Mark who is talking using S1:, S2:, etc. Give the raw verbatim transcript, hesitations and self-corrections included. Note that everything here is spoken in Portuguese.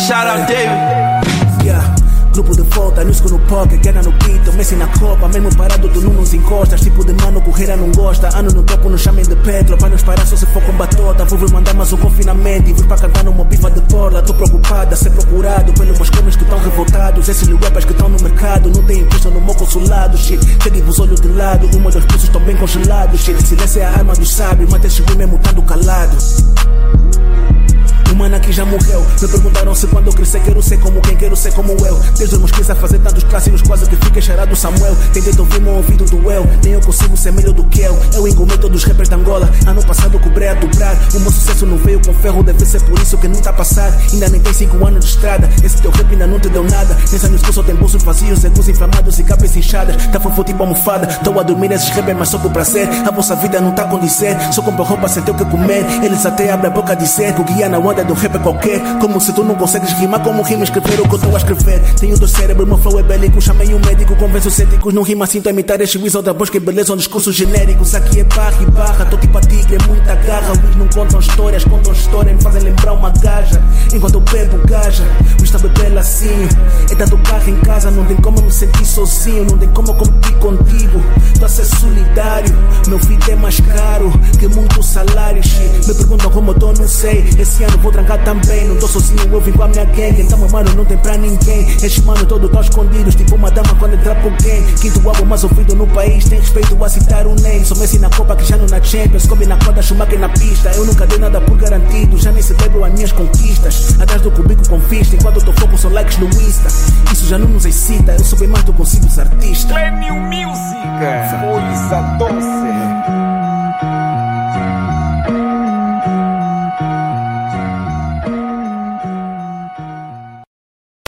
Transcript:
S1: shout out David.
S2: Yeah. Grupo de volta, Nusco no pocket, guerra no beat, Messi na copa, mesmo parado tu não nos encostas. Tipo de mano, correira não gosta, ano no topo nos chamem de Petro. Pra nos parar só se for com batota, vou vir mandar mais um confinamento e vir pra cantar numa bifa de porla. Tô preocupada, ser procurado pelos meus crimes que estão revoltados. Esses liuepas que estão no mercado, não tem imposto no meu consulado, shit. Chegue os olhos de lado, uma dos pulsos estão bem congelados, shit. Silêncio é a arma dos sábios, mas chegou mesmo estando calado. Um mano aqui já morreu. Me perguntaram se quando eu crescer quero ser como quem, quero ser como eu. Desde os meus quinze a fazer tantos clássicos, quase que fiquei cheirado Samuel. Tentei ouvir meu ouvido do eu, nem eu consigo ser melhor do que eu. Eu engomei todos os rappers de Angola, ano passado cobrei a dobrar. O meu sucesso não veio com ferro, deve ser por isso que não tá a passar. Ainda nem tem cinco anos de estrada, esse teu rap ainda não te deu nada. Nesse anos que eu só tenho bolsos vazios, egos inflamados e cabeças inchadas. Tá fofo tipo almofada, tô a dormir nesses rappers mas só por prazer. A vossa vida não tá a condizer, só compro roupa sem ter o que comer. Eles até abrem a boca a dizer que o guia na onda do rap é qualquer. Como se tu não consegues rimar como rima escrever o que eu tô a escrever. Tenho dois cérebros, meu flow é bélico. Chamei um médico, convenço os céticos. Não rima assim, tô a imitar este Wiz outra voz que beleza, um discurso genéricos. Aqui é barra e barra, tô tipo a tigre, é muita garra. Os não contam histórias, contam histórias, me fazem lembrar uma gaja. Enquanto eu bebo gaja, o está bebê lacinho. É tanto carro em casa, não tem como eu me sentir sozinho. Não tem como eu competir contigo, tô a ser solidário. Meu fit é mais caro que muitos salários. Me perguntam como eu tô, não sei. Esse ano vou trancar também, não tô sozinho, eu vim com a minha gang. Então meu mano não tem pra ninguém. Estes mano todos tão escondidos, tipo uma dama quando entra pro game. Quinto álbum mais ouvido no país, tem respeito a citar o name. Sou Messi na Copa, Cristiano na Champions, Kobe na corda, Schumacher na pista. Eu nunca dei nada por garantido, já nem celebro as minhas conquistas. Atrás do cubico com vista, enquanto eu tô foco são likes no Insta. Isso já não nos excita, eu sou bem mais do que consigo os artistas.
S3: Millennium Music, Moisa Doce.